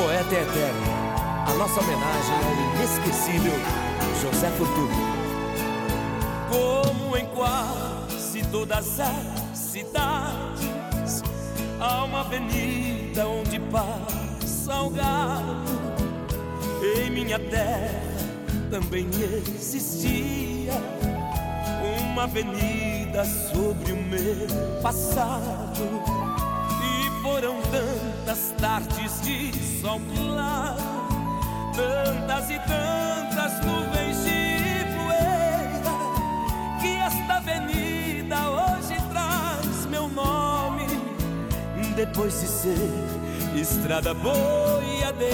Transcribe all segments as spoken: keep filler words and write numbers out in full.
Poeta eterno, a nossa homenagem ao inesquecível José Fortuna. Como em quase todas as cidades, há uma avenida onde passa o gado. Em minha terra também existia uma avenida sobre o meu passado. E foram tantas tardes de sol claro, tantas e tantas nuvens de poeira, que esta avenida hoje traz meu nome, depois de ser estrada boiadeira.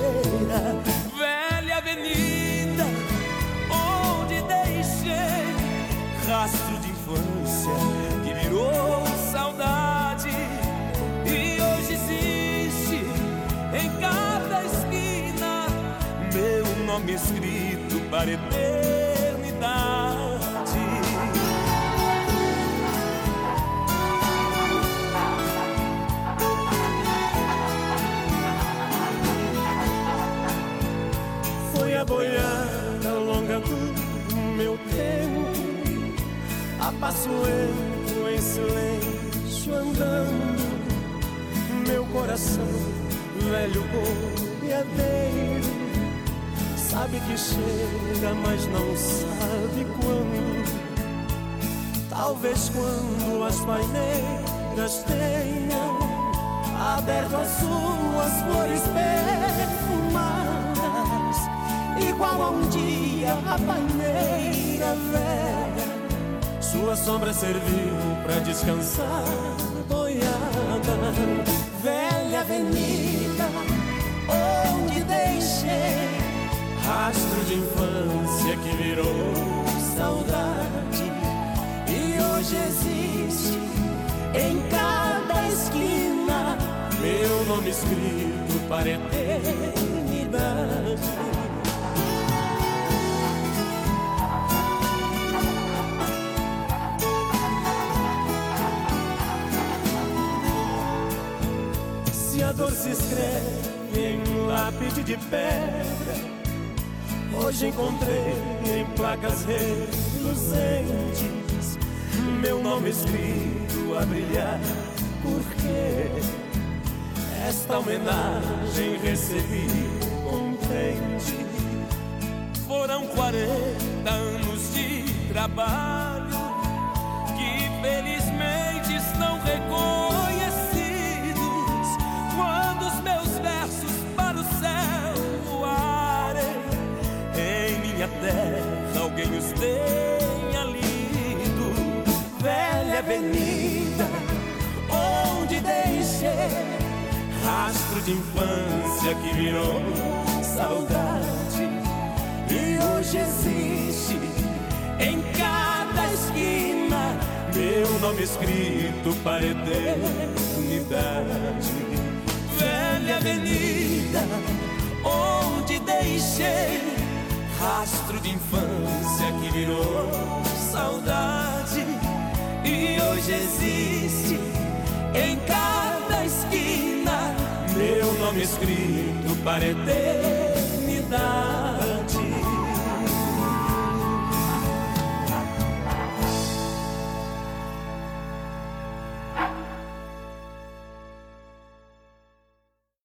Velha avenida onde deixei rastro de infância que virou saudade, e hoje existe em cada esquina meu nome escrito para a eternidade. Foi a boiada longa do meu tempo, a passo lento em silêncio andando. Meu coração, velho boiadeiro, sabe que chega, mas não sabe quando. Talvez quando as paineiras tenham aberto as suas flores perfumadas, igual a um dia a paineira velha, sua sombra serviu pra descansar boiada. Velha avenida onde deixei rastro de infância que virou saudade, e hoje existe em cada esquina meu nome escrito para a eternidade. Se a dor se escreve em lápide de pedra, hoje encontrei em placas reluzentes meu nome escrito a brilhar, porque esta homenagem recebi contente. Foram quarenta anos de trabalho que felizmente estão reconhecidos, quando os meus versos para o céu voarem, em minha terra alguém os tenha lido. Velha avenida onde deixei rastro de infância que virou saudade, e hoje existe em cada esquina meu nome escrito para a eternidade. Velha avenida onde deixei rastro de infância que virou saudade, e hoje existe em cada esquina meu nome escrito para a eternidade.